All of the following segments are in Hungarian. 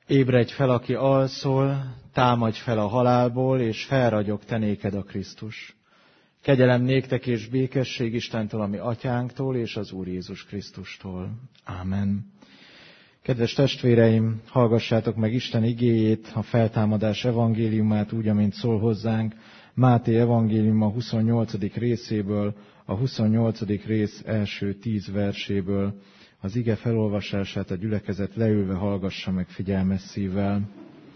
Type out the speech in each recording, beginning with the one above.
Ébredj fel, aki alszol, támadj fel a halálból, és felragyog te néked a Krisztus. Kegyelem néktek és békesség Istentől, ami atyánktól, és az Úr Jézus Krisztustól. Ámen. Kedves testvéreim, hallgassátok meg Isten igéjét, a feltámadás evangéliumát úgy, amint szól hozzánk, Máté evangéliuma 28. részéből, a 28. rész első 10 verséből. Az ige felolvasását a gyülekezet leülve hallgassa meg figyelmes szívvel.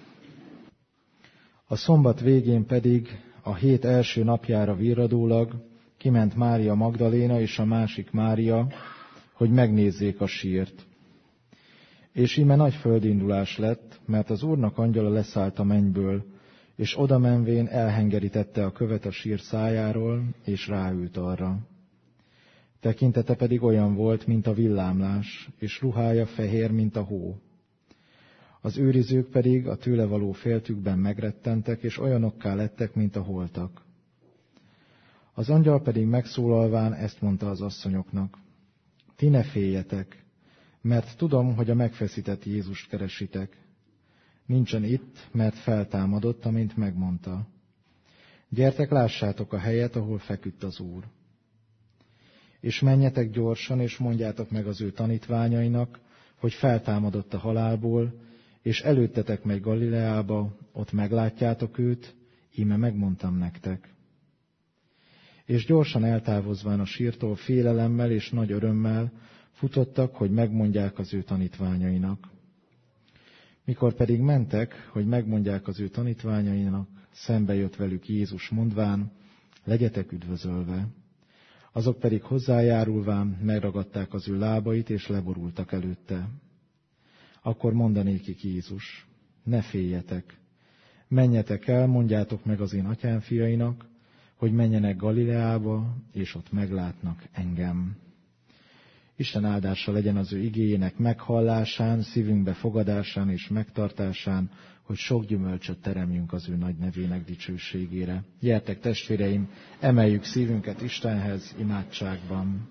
A szombat végén pedig, a hét első napjára virradólag kiment Mária Magdaléna és a másik Mária, hogy megnézzék a sírt. És íme nagy földindulás lett, mert az Úrnak angyala leszállt a mennyből, és oda menvén elhengerítette a követ a sír szájáról, és ráült arra. Tekintete pedig olyan volt, mint a villámlás, és ruhája fehér, mint a hó. Az őrizők pedig a tőle való féltükben megrettentek, és olyanokká lettek, mint a holtak. Az angyal pedig megszólalván ezt mondta az asszonyoknak: ti ne féljetek, mert tudom, hogy a megfeszített Jézust keresitek. Nincsen itt, mert feltámadott, amint megmondta. Gyertek, lássátok a helyet, ahol feküdt az Úr. És menjetek gyorsan, és mondjátok meg az ő tanítványainak, hogy feltámadott a halálból, és előttetek megy Galileába, ott meglátjátok őt, íme megmondtam nektek. És gyorsan eltávozván a sírtól félelemmel és nagy örömmel futottak, hogy megmondják az ő tanítványainak. Mikor pedig mentek, hogy megmondják az ő tanítványainak, szembe jött velük Jézus mondván: legyetek üdvözölve. Azok pedig hozzájárulván megragadták az ő lábait, és leborultak előtte. Akkor mondanékik Jézus: ne féljetek, menjetek el, mondjátok meg az én atyám fiainak, hogy menjenek Galileába, és ott meglátnak engem. Isten áldása legyen az ő igéjének meghallásán, szívünkbe fogadásán és megtartásán, hogy sok gyümölcsöt teremjünk az ő nagy nevének dicsőségére. Gyertek, testvéreim, emeljük szívünket Istenhez imádságban.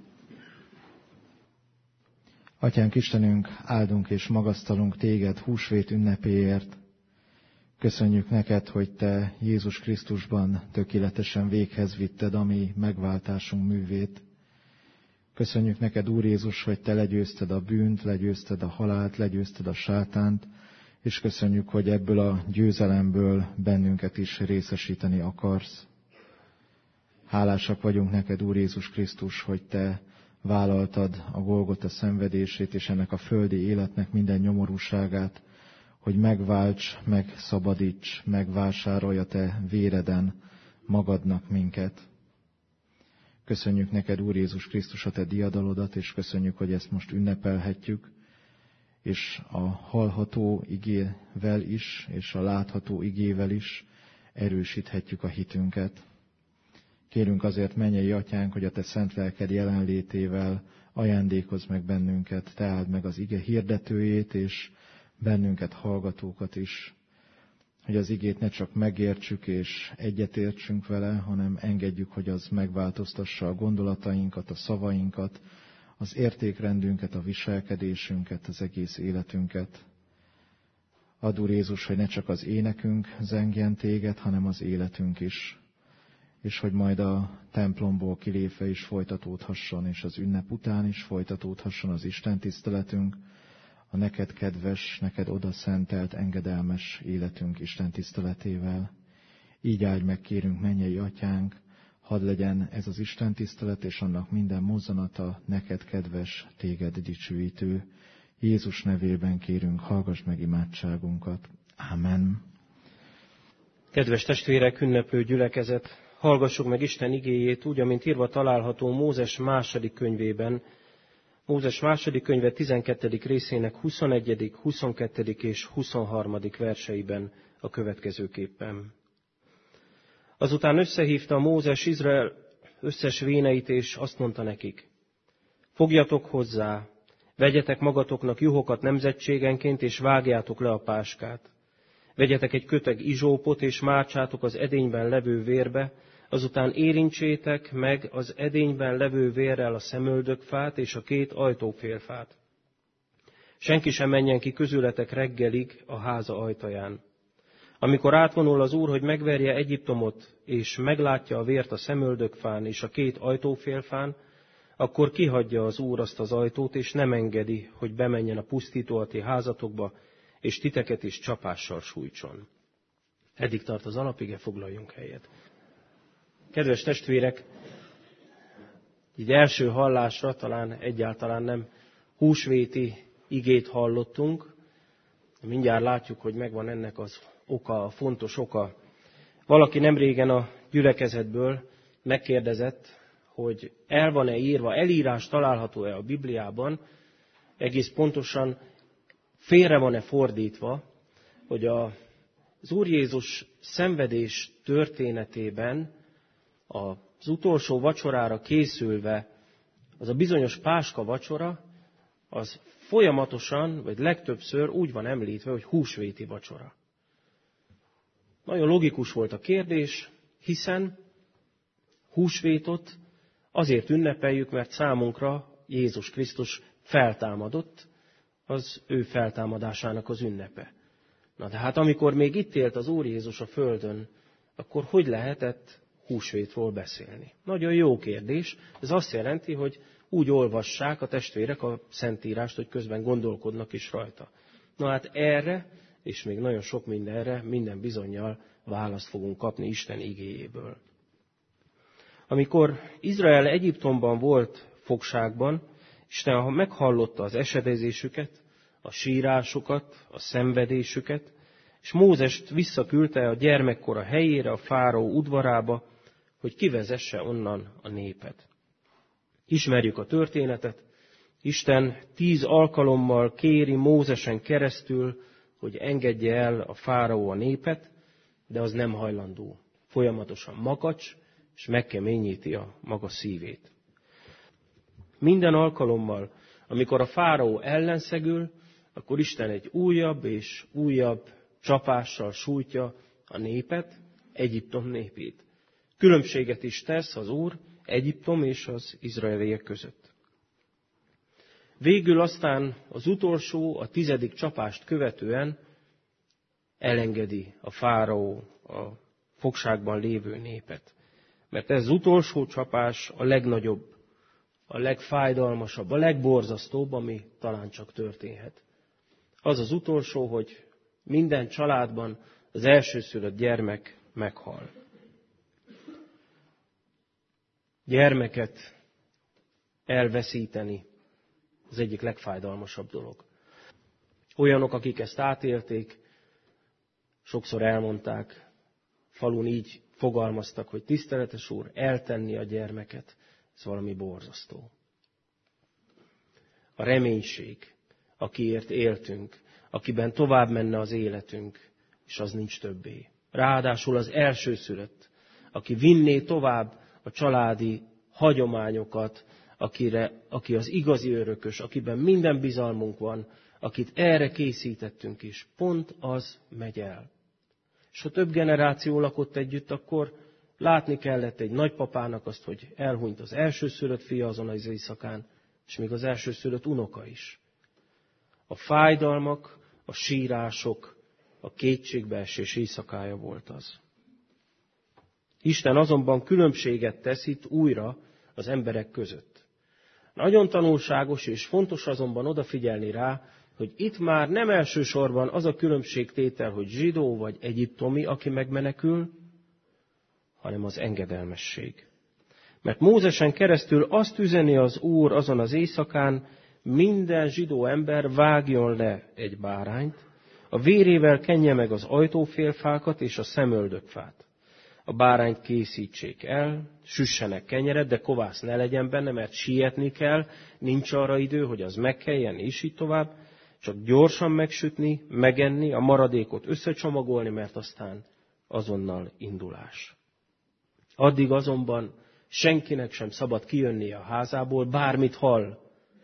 Atyánk Istenünk, áldunk és magasztalunk téged húsvét ünnepéért. Köszönjük neked, hogy te Jézus Krisztusban tökéletesen véghez vitted a mi megváltásunk művét. Köszönjük neked, Úr Jézus, hogy te legyőzted a bűnt, legyőzted a halált, legyőzted a sátánt, és köszönjük, hogy ebből a győzelemből bennünket is részesíteni akarsz. Hálásak vagyunk neked, Úr Jézus Krisztus, hogy te vállaltad a Golgota szenvedését és ennek a földi életnek minden nyomorúságát, hogy megválts, megszabadíts, megvásárolj a te véreden magadnak minket. Köszönjük neked, Úr Jézus Krisztus, a te diadalodat, és köszönjük, hogy ezt most ünnepelhetjük, és a hallható igével is, és a látható igével is erősíthetjük a hitünket. Kérünk azért, mennyei atyánk, hogy a te szent lelked jelenlétével ajándékozz meg bennünket, te áld meg az ige hirdetőjét, és bennünket hallgatókat is, hogy az igét ne csak megértsük és egyetértsünk vele, hanem engedjük, hogy az megváltoztassa a gondolatainkat, a szavainkat, az értékrendünket, a viselkedésünket, az egész életünket. Add, Úr Jézus, hogy ne csak az énekünk zengjen téged, hanem az életünk is, és hogy majd a templomból kilépve is folytatódhasson, és az ünnep után is folytatódhasson az Isten tiszteletünk, a neked kedves, neked odaszentelt, engedelmes életünk Isten tiszteletével. Így áldj meg, kérünk, mennyei atyánk, hadd legyen ez az Isten tisztelet, és annak minden mozzanata neked kedves, téged dicsőítő. Jézus nevében kérünk, hallgass meg imádságunkat. Ámen. Kedves testvérek, ünneplő gyülekezet, hallgassuk meg Isten igéjét úgy, amint írva található Mózes második könyvében, Mózes második könyve 12. részének 21., 22. és 23. verseiben a következőképpen. Azután összehívta Mózes Izrael összes véneit, és azt mondta nekik: fogjatok hozzá, vegyetek magatoknak juhokat nemzetségenként, és vágjátok le a páskát. Vegyetek egy köteg izsópot, és mártsátok az edényben levő vérbe, azután érintsétek meg az edényben levő vérrel a szemöldökfát és a 2 ajtófélfát. senki sem menjen ki közületek reggelig a háza ajtaján. Amikor átvonul az Úr, hogy megverje Egyiptomot, és meglátja a vért a szemöldökfán és a 2 ajtófélfán, akkor kihagyja az Úr azt az ajtót, és nem engedi, hogy bemenjen a pusztító a ti házatokba, és titeket is csapással sújtson. Eddig tart az alapige, foglaljunk helyet. Kedves testvérek, így első hallásra talán egyáltalán nem húsvéti igét hallottunk. Mindjárt látjuk, hogy megvan ennek az oka, a fontos oka. Valaki nemrégen a gyülekezetből megkérdezett, hogy el van-e írva, elírás található-e a Bibliában, egész pontosan félre van-e fordítva, hogy az Úr Jézus szenvedés történetében az utolsó vacsorára készülve, az a bizonyos páska vacsora, az folyamatosan, vagy legtöbbször úgy van említve, hogy húsvéti vacsora. Nagyon logikus volt a kérdés, hiszen húsvétot azért ünnepeljük, mert számunkra Jézus Krisztus feltámadott, az ő feltámadásának az ünnepe. Na de hát amikor még itt élt az Úr Jézus a földön, akkor hogy lehetett húsvétról beszélni? Nagyon jó kérdés. Ez azt jelenti, hogy úgy olvassák a testvérek a Szentírást, hogy közben gondolkodnak is rajta. Na hát erre, és még nagyon sok mindenre, minden bizonnyal választ fogunk kapni Isten igéjéből. Amikor Izrael Egyiptomban volt fogságban, Isten meghallotta az esedezésüket, a sírásukat, a szenvedésüket, és Mózest visszaküldte a gyermekkora helyére, a fáraó udvarába, hogy kivezesse onnan a népet. Ismerjük a történetet. Isten 10 alkalommal kéri Mózesen keresztül, hogy engedje el a fáraó a népet, de az nem hajlandó. Folyamatosan makacs, és megkeményíti a maga szívét. Minden alkalommal, amikor a fáraó ellenszegül, akkor Isten egy újabb és újabb csapással sújtja a népet, Egyiptom népét. Különbséget is tesz az Úr Egyiptom és az izraeliek között. Végül aztán az utolsó, a 10. csapást követően elengedi a fáraó a fogságban lévő népet. Mert ez az utolsó csapás a legnagyobb, a legfájdalmasabb, a legborzasztóbb, ami talán csak történhet. Az az utolsó, hogy minden családban az elsőszülött gyermek meghal. Gyermeket elveszíteni az egyik legfájdalmasabb dolog. Olyanok, akik ezt átélték, sokszor elmondták, falun így fogalmaztak, hogy tiszteletes Úr, eltenni a gyermeket, ez valami borzasztó. A reménység, akiért éltünk, akiben tovább menne az életünk, és az nincs többé. Ráadásul az elsőszülött, aki vinné tovább a családi hagyományokat, aki az igazi örökös, akiben minden bizalmunk van, akit erre készítettünk is, pont az megy el. És ha több generáció lakott együtt, akkor látni kellett egy nagypapának azt, hogy elhunyt az elsőszülött fia azon az éjszakán, és még az elsőszülött unoka is. A fájdalmak, a sírások, a kétségbeesés éjszakája volt az. Isten azonban különbséget tesz itt újra az emberek között. Nagyon tanulságos és fontos azonban odafigyelni rá, hogy itt már nem elsősorban az a különbségtétel, hogy zsidó vagy egyiptomi, aki megmenekül, hanem az engedelmesség. Mert Mózesen keresztül azt üzeni az Úr azon az éjszakán, minden zsidó ember vágjon le egy bárányt, a vérével kenje meg az ajtófélfákat és a szemöldökfát. A bárányt készítsék el, süssenek kenyeret, de kovász ne legyen benne, mert sietni kell, nincs arra idő, hogy az megkeljen, és így tovább. Csak gyorsan megsütni, megenni, a maradékot összecsomagolni, mert aztán azonnal indulás. Addig azonban senkinek sem szabad kijönnie a házából, bármit hall,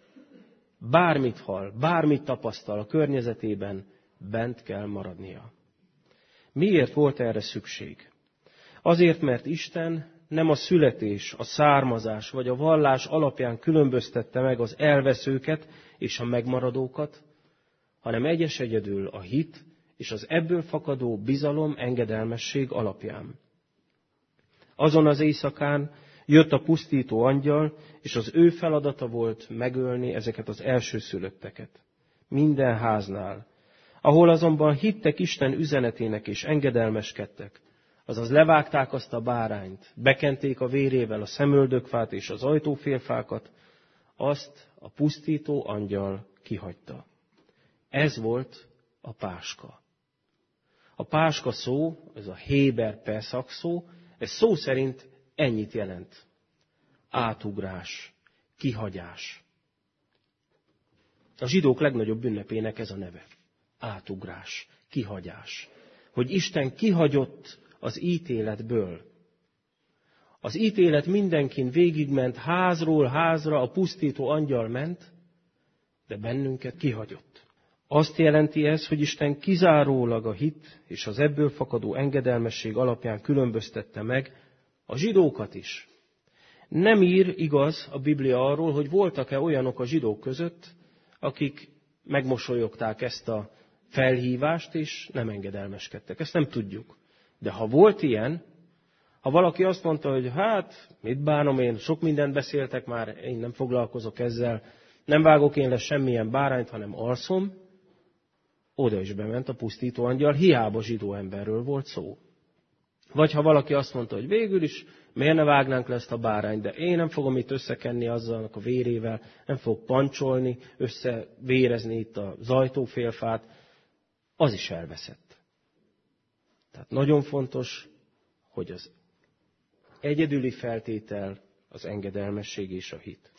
bármit tapasztal a környezetében, bent kell maradnia. Miért volt erre szükség? Azért, mert Isten nem a születés, a származás vagy a vallás alapján különböztette meg az elveszőket és a megmaradókat, hanem egyedül a hit és az ebből fakadó bizalom, engedelmesség alapján. Azon az éjszakán jött a pusztító angyal, és az ő feladata volt megölni ezeket az elsőszülötteket. Minden háznál. Ahol azonban hittek Isten üzenetének és engedelmeskedtek, azaz levágták azt a bárányt, bekenték a vérével a szemöldökfát és az ajtófélfákat, azt a pusztító angyal kihagyta. Ez volt a páska. A páska szó, ez a héber Peszach szó, ez szó szerint ennyit jelent. Átugrás, kihagyás. A zsidók legnagyobb ünnepének ez a neve. Átugrás, kihagyás. Hogy Isten kihagyott az ítéletből. Az ítélet mindenkin végigment, házról házra a pusztító angyal ment, de bennünket kihagyott. Azt jelenti ez, hogy Isten kizárólag a hit és az ebből fakadó engedelmesség alapján különböztette meg a zsidókat is. Nem ír, igaz, a Biblia arról, hogy voltak-e olyanok a zsidók között, akik megmosolyogták ezt a felhívást, és nem engedelmeskedtek. Ezt nem tudjuk. De ha volt ilyen, ha valaki azt mondta, hogy hát, mit bánom én, sok mindent beszéltek már, én nem foglalkozok ezzel, nem vágok én le semmilyen bárányt, hanem alszom, oda is bement a pusztító angyal, hiába zsidó emberről volt szó. Vagy ha valaki azt mondta, hogy végül is, miért ne vágnánk le ezt a bárányt, de én nem fogom itt összekenni azzal a vérével, nem fogok pancsolni, összevérezni itt az ajtófélfát, az is elveszett. Tehát nagyon fontos, hogy az egyedüli feltétel az engedelmesség és a hit.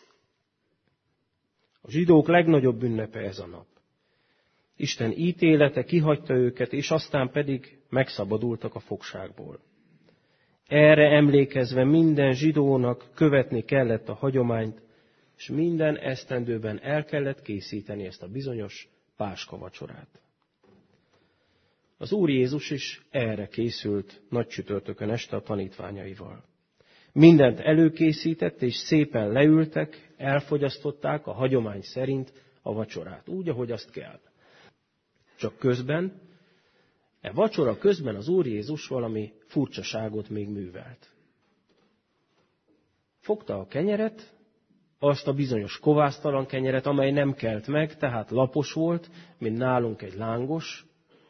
A zsidók legnagyobb ünnepe ez a nap. Isten ítélete kihagyta őket, és aztán pedig megszabadultak a fogságból. Erre emlékezve minden zsidónak követni kellett a hagyományt, és minden esztendőben el kellett készíteni ezt a bizonyos páska vacsorát. Az Úr Jézus is erre készült nagy csütörtökön este a tanítványaival. Mindent előkészített, és szépen leültek, elfogyasztották a hagyomány szerint a vacsorát, úgy, ahogy azt kell. Csak közben, vacsora közben az Úr Jézus valami furcsaságot még művelt. Fogta a kenyeret, azt a bizonyos kovásztalan kenyeret, amely nem kelt meg, tehát lapos volt, mint nálunk egy lángos,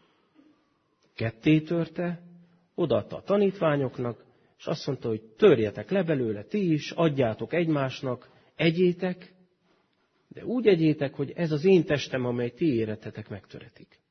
ketté törte, odaadta a tanítványoknak, és azt mondta, hogy törjetek le belőle ti is, adjátok egymásnak, egyétek, de úgy egyétek, hogy ez az én testem, amely ti érettetek, megtöretik.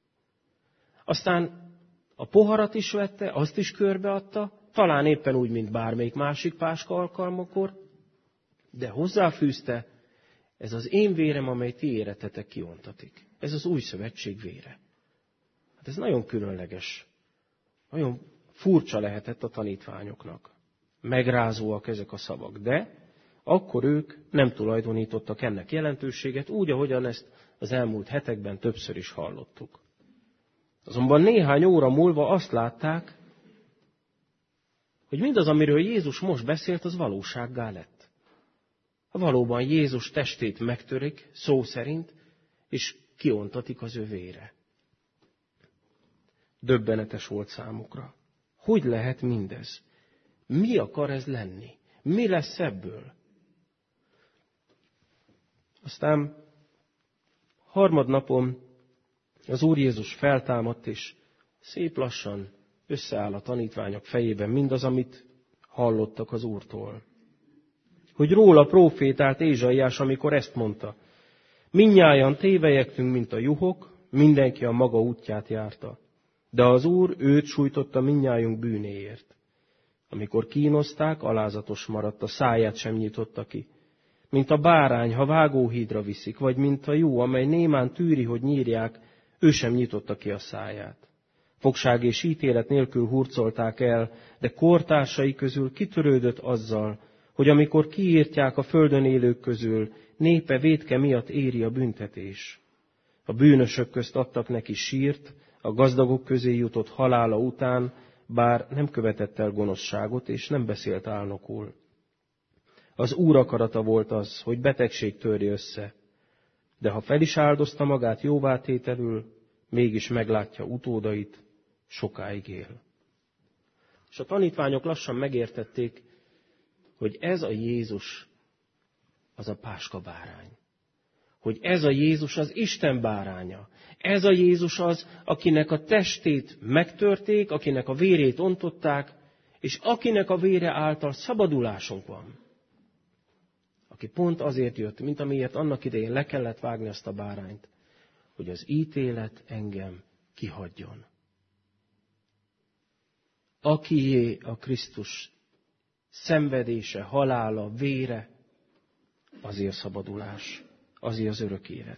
Aztán a poharat is vette, azt is körbeadta, talán éppen úgy, mint bármelyik másik páska alkalmakor, de hozzáfűzte, ez az én vérem, amely ti érettetek, kiontatik. Ez az új szövetség vére. Hát ez nagyon különleges, nagyon furcsa lehetett a tanítványoknak. Megrázóak ezek a szavak, de akkor ők nem tulajdonítottak ennek jelentőséget, úgy, ahogyan ezt az elmúlt hetekben többször is hallottuk. Azonban néhány óra múlva azt látták, hogy mindaz, amiről Jézus most beszélt, az valósággá lett. Valóban Jézus testét megtörik, szó szerint, és kiontatik az ő vére. Döbbenetes volt számukra. Hogy lehet mindez? Mi akar ez lenni? Mi lesz ebből? Aztán harmadnapon az Úr Jézus feltámadt, és szép lassan összeáll a tanítványok fejében mindaz, amit hallottak az Úrtól. Hogy róla prófétált Ézsaiás, amikor ezt mondta. Mindnyájan tévejektünk, mint a juhok, mindenki a maga útját járta. De az Úr őt sújtotta mindnyájunk bűnéért. Amikor kínozták, alázatos maradt, a száját sem nyitotta ki. Mint a bárány, ha vágóhídra viszik, vagy mint a jó, amely némán tűri, hogy nyírják, ő sem nyitotta ki a száját. Fogság és ítélet nélkül hurcolták el, de kortársai közül kitörődött azzal, hogy amikor kiírtják a földön élők közül, népe vétke miatt éri a büntetés. A bűnösök közt adtak neki sírt, a gazdagok közé jutott halála után, bár nem követett el gonoszságot, és nem beszélt álnokul. Az Úr akarata volt az, hogy betegség törje össze. de ha fel is áldozta magát jóvátételül, mégis meglátja utódait, sokáig él. És a tanítványok lassan megértették, hogy ez a Jézus az a Páska bárány. Hogy ez a Jézus az Isten báránya. Ez a Jézus az, akinek a testét megtörték, akinek a vérét ontották, és akinek a vére által szabadulásunk van. Aki pont azért jött, mint amiért annak idején le kellett vágni azt a bárányt, hogy az ítélet engem kihagyjon. Akié a Krisztus szenvedése, halála, vére, azért szabadulás, azért az örök élet.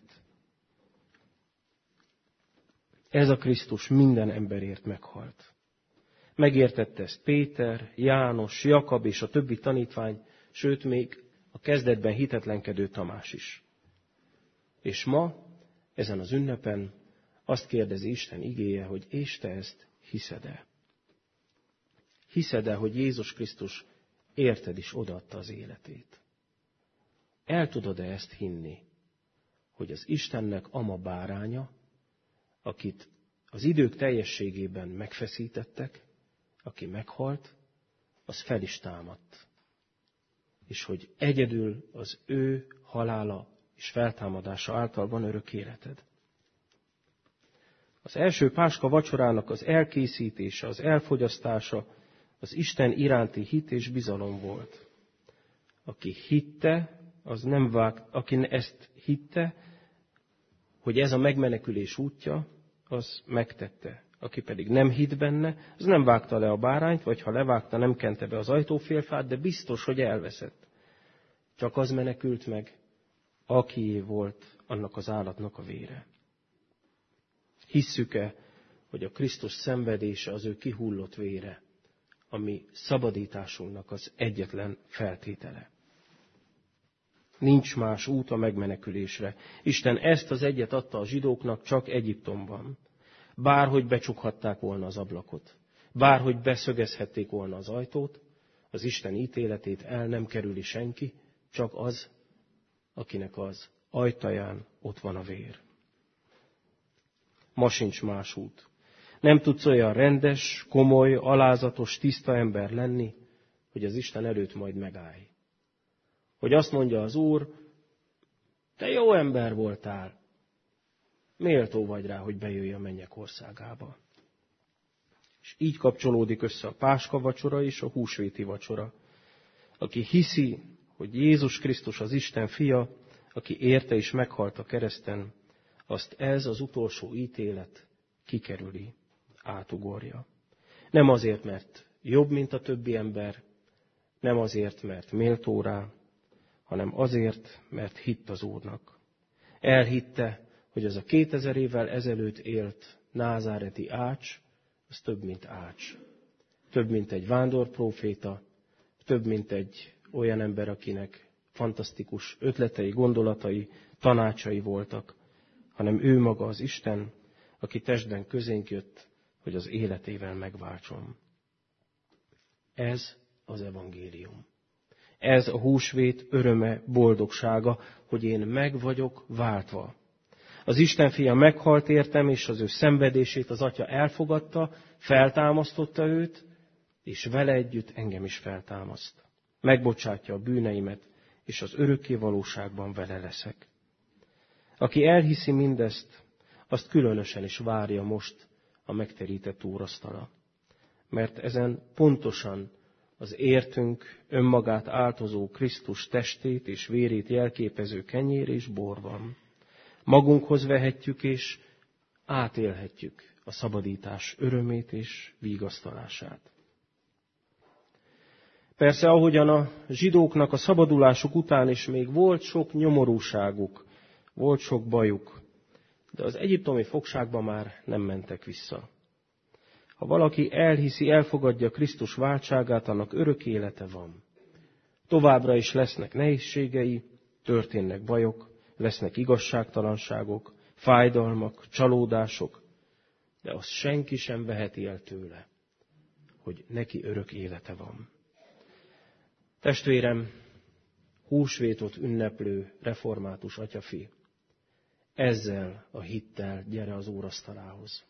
Ez a Krisztus minden emberért meghalt. Megértette ezt Péter, János, Jakab és a többi tanítvány, sőt még a kezdetben hitetlenkedő Tamás is. És ma, ezen az ünnepen azt kérdezi Isten igéje, hogy és te ezt hiszed-e? Hiszed-e, hogy Jézus Krisztus érted is odaadta az életét? El tudod-e ezt hinni, hogy az Istennek ama báránya, akit az idők teljességében megfeszítettek, aki meghalt, az fel is támadt. És hogy egyedül az ő halála és feltámadása által van örök életed. Az első Páska vacsorának az elkészítése, az elfogyasztása az Isten iránti hit és bizalom volt. Aki hitte, aki ezt hitte, hogy ez a megmenekülés útja, az megtette. Aki pedig nem hitt benne, az nem vágta le a bárányt, vagy ha levágta, nem kente be az ajtófélfát, de biztos, hogy elveszett. Csak az menekült meg, akié volt annak az állatnak a vére. Hisszük-e, hogy a Krisztus szenvedése az ő kihullott vére, ami szabadításunknak az egyetlen feltétele? Nincs más út a megmenekülésre. Isten ezt az egyet adta a zsidóknak csak Egyiptomban. Bárhogy becsukhatták volna az ablakot, bárhogy beszögezhették volna az ajtót, az Isten ítéletét el nem kerüli senki, csak az, akinek az ajtaján ott van a vér. Ma sincs más út. Nem tudsz olyan rendes, komoly, alázatos, tiszta ember lenni, hogy az Isten előtt majd megállj. Hogy azt mondja az Úr, te jó ember voltál, méltó vagy rá, hogy bejöjj a mennyek országába. És így kapcsolódik össze a Páska vacsora és a húsvéti vacsora. Aki hiszi, hogy Jézus Krisztus az Isten fia, aki érte és meghalt a kereszten, azt ez az utolsó ítélet kikerüli, átugorja. Nem azért, mert jobb, mint a többi ember, nem azért, mert méltó rá, hanem azért, mert hitt az Úrnak. Elhitte, hogy az a 2000 évvel ezelőtt élt názáreti Ács, az több, mint Ács. Több, mint egy vándorpróféta, több, mint egy olyan ember, akinek fantasztikus ötletei, gondolatai, tanácsai voltak, hanem ő maga az Isten, aki testben közénk jött, hogy az életével megváltson. Ez az evangélium. Ez a húsvét öröme, boldogsága, hogy én meg vagyok váltva. Az Isten fia meghalt értem, és az ő szenvedését az Atya elfogadta, feltámasztotta őt, és vele együtt engem is feltámaszt. Megbocsátja a bűneimet, és az örökké valóságban vele leszek. Aki elhiszi mindezt, azt különösen is várja most a megterített úrasztala. Mert ezen pontosan az értünk önmagát áltozó Krisztus testét és vérét jelképező kenyér és bor van. Magunkhoz vehetjük és átélhetjük a szabadítás örömét és vigasztalását. Persze, ahogyan a zsidóknak a szabadulásuk után is még volt sok nyomorúságuk, volt sok bajuk, de az egyiptomi fogságban már nem mentek vissza. Ha valaki elhiszi, elfogadja Krisztus váltságát, annak örök élete van. Továbbra is lesznek nehézségei, történnek bajok, lesznek igazságtalanságok, fájdalmak, csalódások, de azt senki sem veheti el tőle, hogy neki örök élete van. Testvérem, húsvétot ünneplő református atyafi, ezzel a hittel gyere az úrasztalához.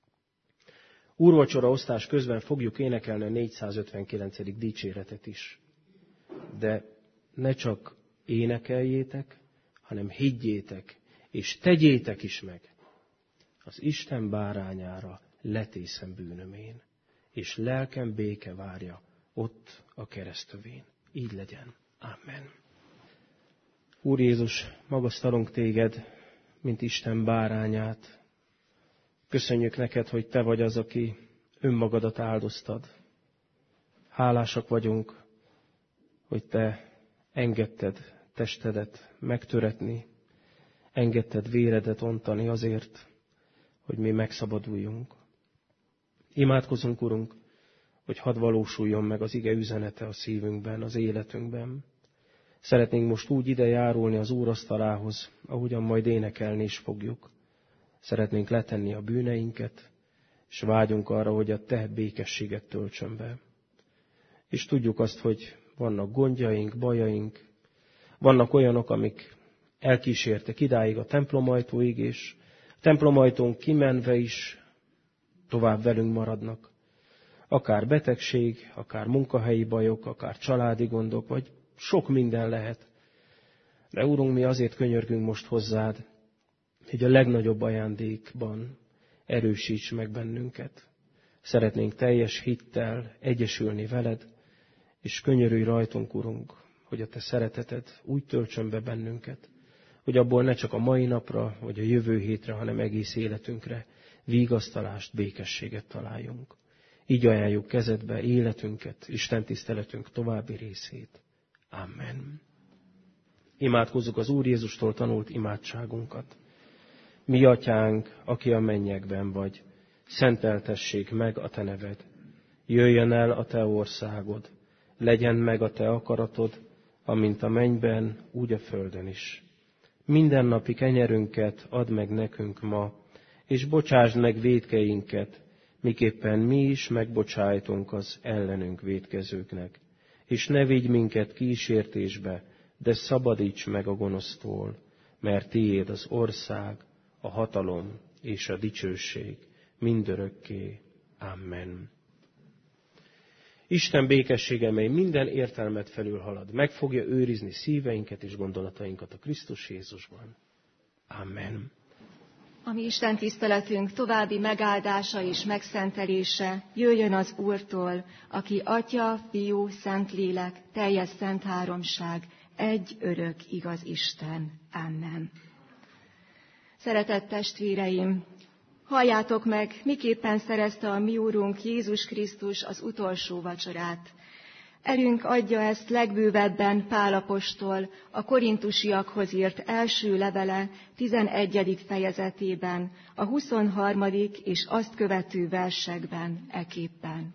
Úrvacsora osztás közben fogjuk énekelni a 459. dicséretet is. De ne csak énekeljétek, hanem higgyétek, és tegyétek is meg. Az Isten bárányára letészem bűnöm én, és lelkem béke várja ott a keresztövén. Így legyen. Amen. Úr Jézus, magasztalunk téged, mint Isten bárányát. Köszönjük neked, hogy te vagy az, aki önmagadat áldoztad. Hálásak vagyunk, hogy te engedted testedet megtöretni, engedted véredet ontani azért, hogy mi megszabaduljunk. Imádkozunk, Urunk, hogy hadd valósuljon meg az ige üzenete a szívünkben, az életünkben. Szeretnénk most úgy ide járulni az úrasztalához, ahogyan majd énekelni is fogjuk. Szeretnénk letenni a bűneinket, és vágyunk arra, hogy a te békességet töltsön be. És tudjuk azt, hogy vannak gondjaink, bajaink, vannak olyanok, amik elkísértek idáig a templomajtóig, és a templomajtón kimenve is tovább velünk maradnak. Akár betegség, akár munkahelyi bajok, akár családi gondok, vagy sok minden lehet. De Urunk, mi azért könyörgünk most hozzád, hogy a legnagyobb ajándékban erősíts meg bennünket. Szeretnénk teljes hittel egyesülni veled, és könyörülj rajtunk, Urunk, hogy a te szereteted úgy töltsön be bennünket, hogy abból ne csak a mai napra, vagy a jövő hétre, hanem egész életünkre vigasztalást, békességet találjunk. Így ajánljuk kezedbe életünket, Isten tiszteletünk további részét. Amen. Imádkozzuk az Úr Jézustól tanult imádságunkat. Mi atyánk, aki a mennyekben vagy, szenteltessék meg a te neved. Jöjjön el a te országod, legyen meg a te akaratod, amint a mennyben, úgy a földön is. Mindennapi kenyerünket add meg nekünk ma, és bocsásd meg vétkeinket, miképpen mi is megbocsájtunk az ellenünk vétkezőknek. És ne vigy minket kísértésbe, de szabadíts meg a gonosztól, mert tiéd az ország, a hatalom és a dicsőség mindörökké. Amen. Isten békessége, mely minden értelmet felülhalad, meg fogja őrizni szíveinket és gondolatainkat a Krisztus Jézusban. Amen. A mi Isten tiszteletünk további megáldása és megszentelése jöjjön az Úrtól, aki Atya, Fiú, Szentlélek, teljes szent háromság, egy örök igaz Isten. Amen. Szeretett testvéreim, halljátok meg, miképpen szerezte a mi Úrunk Jézus Krisztus az utolsó vacsorát. Elünk adja ezt legbővebben Pál apostol a korintusiakhoz írt első levele 11. fejezetében, a 23. és azt követő versekben eképpen.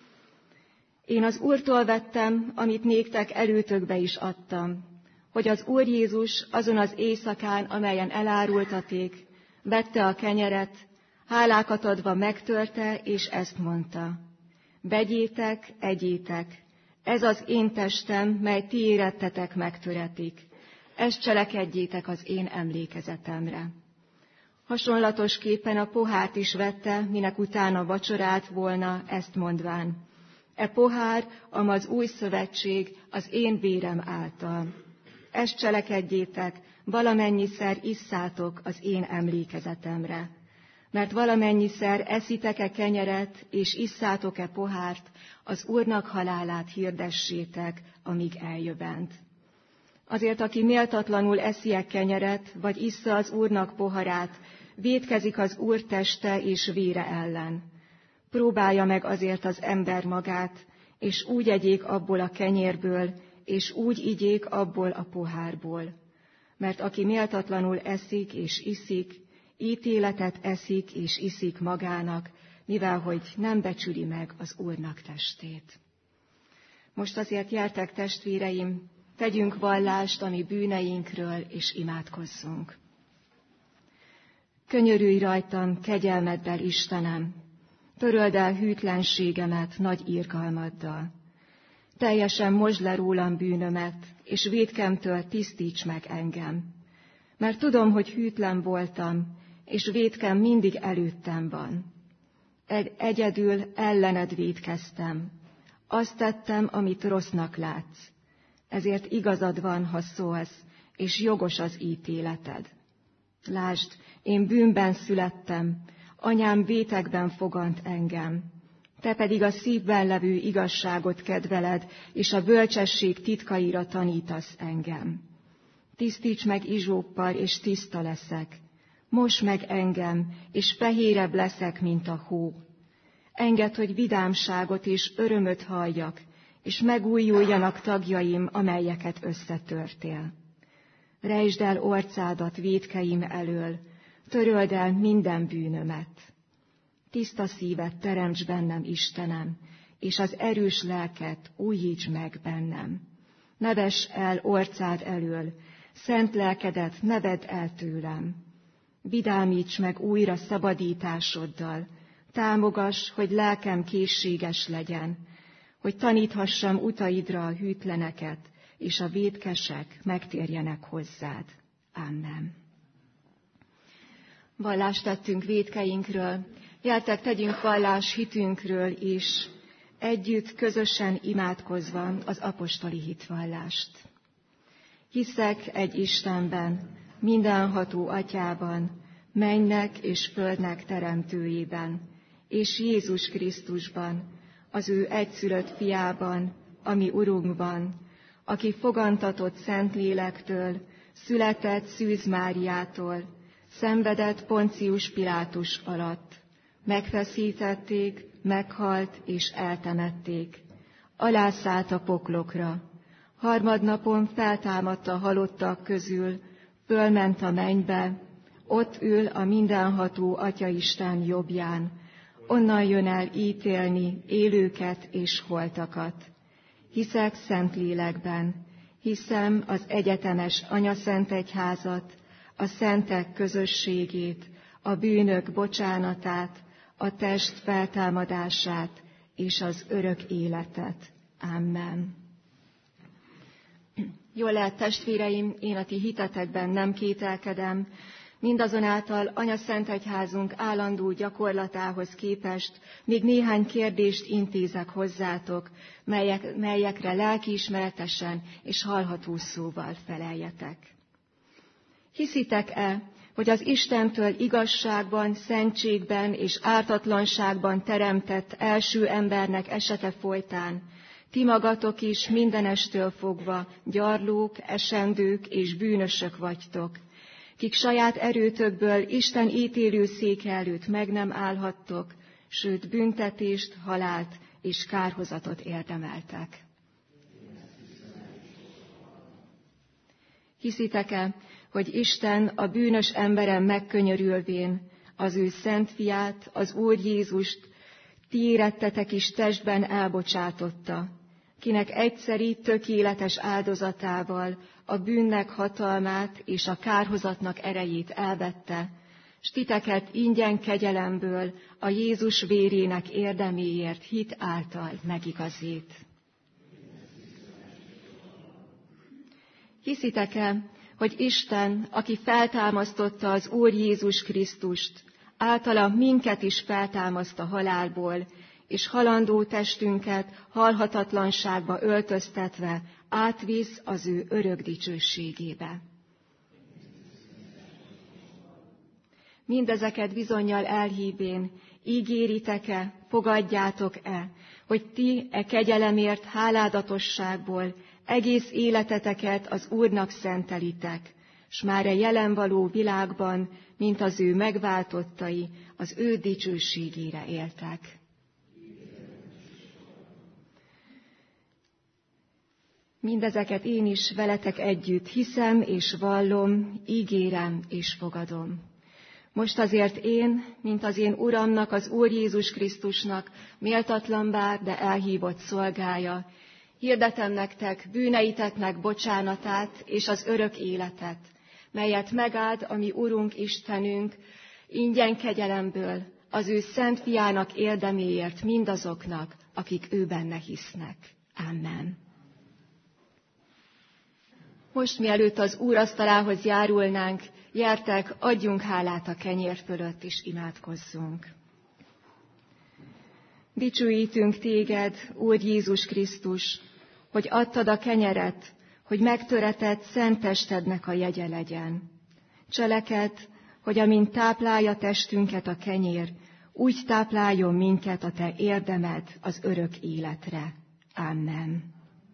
Én az Úrtól vettem, amit néktek előtökbe is adtam, hogy az Úr Jézus azon az éjszakán, amelyen elárultaték, vette a kenyeret, hálákat adva megtörte, és ezt mondta: vegyétek, egyétek, ez az én testem, mely ti érettetek megtöretik. Ezt cselekedjétek az én emlékezetemre. Hasonlatosképpen a pohárt is vette, minek utána vacsorált volna, ezt mondván: e pohár, amaz új szövetség az én vérem által. Ezt cselekedjétek, valamennyiszer isszátok az én emlékezetemre. Mert valamennyiszer eszitek-e kenyeret, és isszátok-e pohárt, az Úrnak halálát hirdessétek, amíg eljövend. Azért, aki méltatlanul eszi-e kenyeret, vagy issza az Úrnak poharát, vétkezik az Úr teste és vére ellen. Próbálja meg azért az ember magát, és úgy egyék abból a kenyérből, és úgy igyék abból a pohárból. Mert aki méltatlanul eszik és iszik, ítéletet eszik és iszik magának, mivel hogy nem becsüli meg az Úrnak testét. Most azért gyertek, testvéreim, tegyünk vallást a mi bűneinkről, és imádkozzunk. Könyörülj rajtam, kegyelmeddel, Istenem, töröld el hűtlenségemet nagy irgalmaddal. Teljesen mosd le rólam bűnömet, és vétkemtől tisztíts meg engem. Mert tudom, hogy hűtlen voltam, és vétkem mindig előttem van. Egyedül ellened vétkeztem. Azt tettem, amit rossznak látsz. Ezért igazad van, ha szólsz, és jogos az ítéleted. Lásd, én bűnben születtem, anyám vétekben fogant engem. Te pedig a szívben levő igazságot kedveled, és a bölcsesség titkaira tanítasz engem. Tisztíts meg izsóppal, és tiszta leszek. Mosd meg engem, és fehérebb leszek, mint a hó. Engedd, hogy vidámságot és örömöt halljak, és megújuljanak tagjaim, amelyeket összetörtél. Rejtsd el orcádat vétkeim elől, töröld el minden bűnömet. Tiszta szívet teremts bennem, Istenem, és az erős lelket újíts meg bennem. Ne vess el orcád elől, szent lelkedet ne vedd el tőlem. Vidámíts meg újra szabadításoddal, támogass, hogy lelkem készséges legyen, hogy taníthassam utaidra a hűtleneket, és a vétkesek megtérjenek hozzád. Amen. Vallást tettünk vétkeinkről, gyertek, tegyünk vallás hitünkről is, együtt, közösen imádkozva az apostoli hitvallást. Hiszek egy Istenben, mindenható Atyában, mennynek és földnek teremtőjében, és Jézus Krisztusban, az ő egyszülött fiában, a mi Urunkban, aki fogantatott Szentlélektől, született Szűz Máriától, szenvedett Poncius Pilátus alatt, megfeszítették, meghalt és eltemették, alászállt a poklokra, harmadnapon feltámadt a halottak közül, fölment a mennybe, ott ül a mindenható Atyaisten jobbján, onnan jön el ítélni élőket és holtakat. Hiszek Szentlélekben, hiszem az egyetemes Anyaszentegyházat, a szentek közösségét, a bűnök bocsánatát, a test feltámadását és az örök életet. Amen. Jól lehet, testvéreim, én a ti hitetekben nem kételkedem, mindazonáltal Anyaszentegyházunk állandó gyakorlatához képest még néhány kérdést intézek hozzátok, melyekre lelkiismeretesen és hallható szóval feleljetek. Hiszitek-e, hogy az Istentől igazságban, szentségben és ártatlanságban teremtett első embernek esete folytán ti magatok is mindenestől fogva gyarlók, esendők és bűnösök vagytok, kik saját erőtökből Isten ítélő széke előtt meg nem állhattok, sőt büntetést, halált és kárhozatot érdemeltek. Hiszitek-e, hogy Isten a bűnös emberen megkönyörülvén az ő szent fiát, az Úr Jézust ti érettetek is testben elbocsátotta, kinek egyszeri, tökéletes áldozatával a bűnnek hatalmát és a kárhozatnak erejét elvette, s titeket ingyen kegyelemből a Jézus vérének érdeméért hit által megigazít. Hiszitek-e, hogy Isten, aki feltámasztotta az Úr Jézus Krisztust, általa minket is feltámaszt a halálból, és halandó testünket halhatatlanságba öltöztetve átvisz az ő örök dicsőségébe. Mindezeket bizonnyal elhívén, ígéritek-e, fogadjátok-e, hogy ti e kegyelemért háládatosságból egész életeteket az Úrnak szentelitek, s már a jelen való világban, mint az ő megváltottai, az ő dicsőségére éltek. Mindezeket én is veletek együtt hiszem és vallom, ígérem és fogadom. Most azért én, mint az én Uramnak, az Úr Jézus Krisztusnak, méltatlan bár, de elhívott szolgája, hirdetem nektek bűneiteknek bocsánatát és az örök életet, melyet megáld a mi Urunk Istenünk ingyen kegyelemből, az ő szent fiának érdeméért mindazoknak, akik ő benne hisznek. Amen. Most mielőtt az úrasztalához járulnánk, gyertek, adjunk hálát a kenyér fölött, és imádkozzunk. Dicsőítünk téged, Úr Jézus Krisztus, hogy adtad a kenyeret, hogy megtöretett szent testednek a jegye legyen. Cselekedd, hogy amint táplálja testünket a kenyér, úgy tápláljon minket a te érdemed az örök életre. Amen.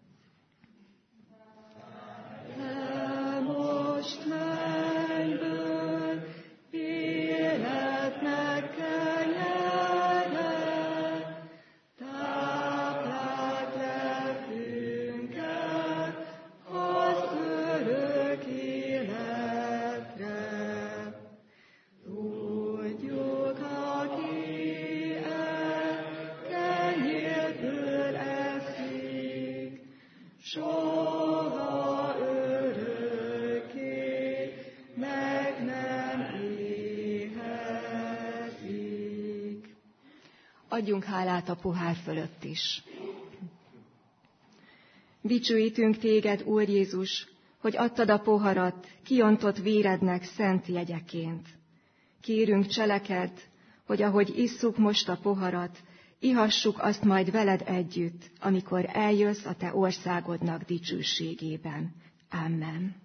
Most mennyből életnek kenyere, tápláld lelkünket az örök életre. Tudjuk, aki kenyérből eszik, soha örökké meg nem éhezik. Adjunk hálát a pohár fölött is. Dicsőítünk téged, Úr Jézus, hogy adtad a poharat kiontott vérednek szent jegyeként. Kérünk, cselekedd, hogy ahogy isszuk most a poharat, ihassuk azt majd veled együtt, amikor eljössz a te országodnak dicsőségében. Amen.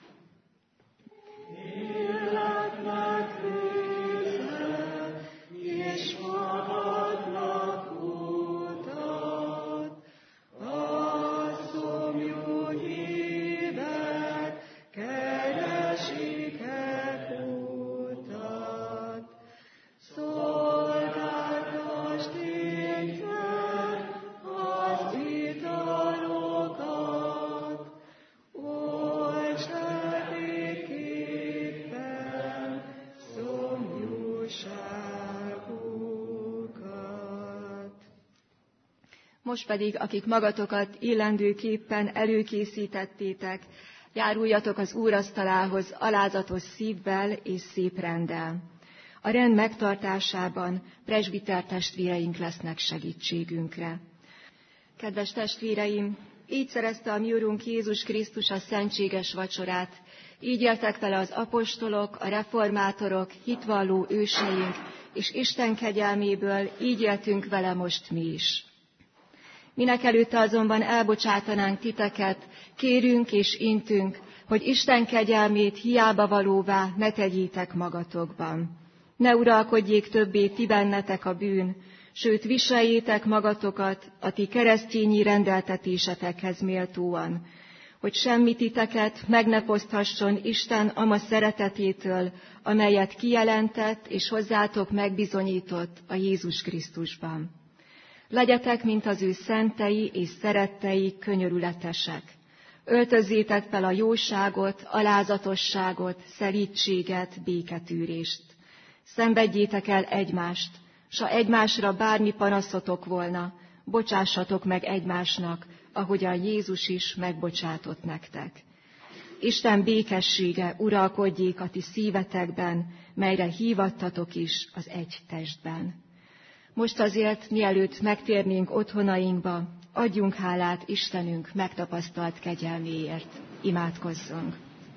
Életnek fűzet, és magadnak utat, a szomjú hívek keresik-e utat. Szolgáltasd téged az italokat, oltsd el béképpen szomjúságukat. Most pedig, akik magatokat illendőképpen előkészítettétek, járuljatok az úrasztalához alázatos szívvel és szép renddel. A rend megtartásában presbiter testvéreink lesznek segítségünkre. Kedves testvéreim, így szerezte a mi Urunk Jézus Krisztus a szentséges vacsorát, így éltek vele az apostolok, a reformátorok, hitvalló őseink, és Isten kegyelméből így éltünk vele most mi is. Mindenekelőtte azonban elbocsátanánk titeket, kérünk és intünk, hogy Isten kegyelmét hiába valóvá ne tegyétek magatokban. Ne uralkodjék többé ti bennetek a bűn, sőt viseljétek magatokat a ti keresztényi rendeltetésetekhez méltóan, hogy semmi titeket meg ne foszthasson Isten ama szeretetétől, amelyet kijelentett és hozzátok megbizonyított a Jézus Krisztusban. Legyetek, mint az ő szentei és szerettei, könyörületesek. Öltözzétek fel a jóságot, alázatosságot, szelídséget, béketűrést. Szenvedjétek el egymást, s ha egymásra bármi panaszotok volna, bocsássatok meg egymásnak, ahogyan Jézus is megbocsátott nektek. Isten békessége uralkodjék a ti szívetekben, melyre hívattatok is az egy testben. Most azért, mielőtt megtérnénk otthonainkba, adjunk hálát Istenünk megtapasztalt kegyelméért. Imádkozzunk!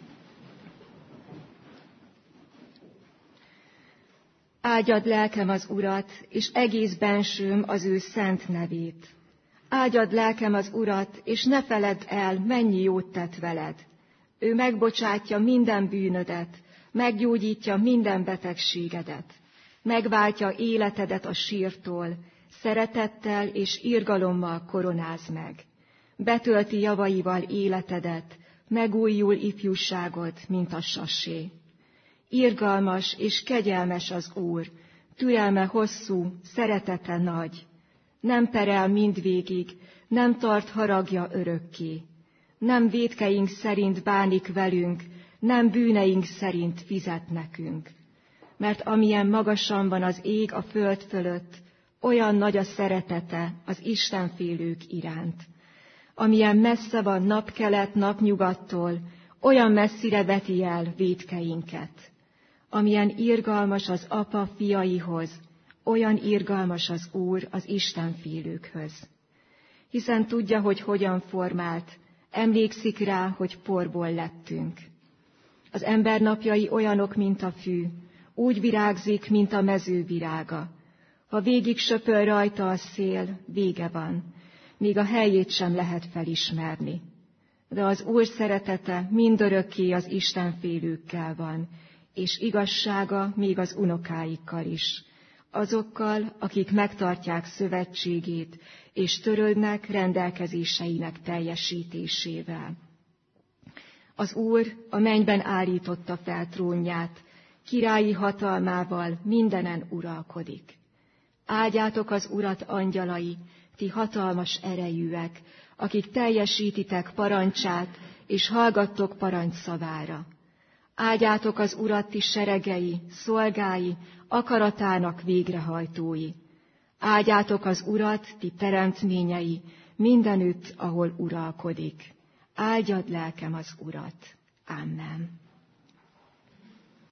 Áldjad lelkem az Urat, és egész bensőm az ő szent nevét. Áldjad lelkem az Urat, és ne feledd el, mennyi jót tett veled. Ő megbocsátja minden bűnödet, meggyógyítja minden betegségedet. Megváltja életedet a sírtól, szeretettel és irgalommal koronáz meg. Betölti javaival életedet, megújul ifjúságod, mint a sassé. Irgalmas és kegyelmes az Úr, türelme hosszú, szeretete nagy. Nem perel mindvégig, nem tart haragja örökké. Nem vétkeink szerint bánik velünk, nem bűneink szerint fizet nekünk. Mert amilyen magasan van az ég a föld fölött, olyan nagy a szeretete az istenfélők iránt. Amilyen messze van napkelet napnyugattól, olyan messzire veti el vétkeinket. Amilyen irgalmas az apa fiaihoz, olyan irgalmas az Úr az istenfélőkhöz. Hiszen tudja, hogy hogyan formált, emlékszik rá, hogy porból lettünk. Az ember napjai olyanok, mint a fű, úgy virágzik, mint a mező virága. Ha végig söpör rajta a szél, vége van, még a helyét sem lehet felismerni. De az Úr szeretete mindörökké az istenfélőkkel van, és igazsága még az unokáikkal is, azokkal, akik megtartják szövetségét, és törődnek rendelkezéseinek teljesítésével. Az Úr a mennyben állította fel trónját, királyi hatalmával mindenen uralkodik. Áldjátok az Urat, angyalai, ti hatalmas erejűek, akik teljesítitek parancsát, és hallgattok parancsszavára. Áldjátok az Urat, ti seregei, szolgái, akaratának végrehajtói. Áldjátok az Urat, ti teremtményei, mindenütt, ahol uralkodik. Áldjad lelkem az Urat. Amen.